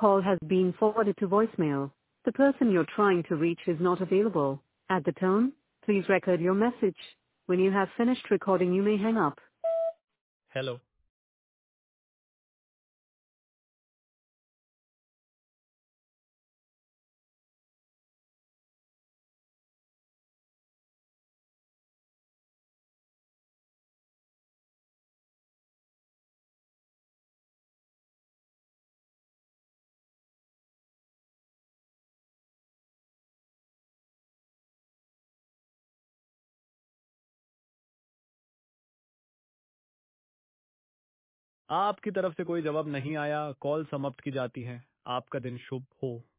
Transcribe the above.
call has been forwarded to voicemail. The person you're trying to reach is not available. At the tone, please record your message. When you have finished recording, you may hang up. Hello. आपकी तरफ से कोई जवाब नहीं आया, call समाप्त की जाती है। आपका दिन शुभ हो।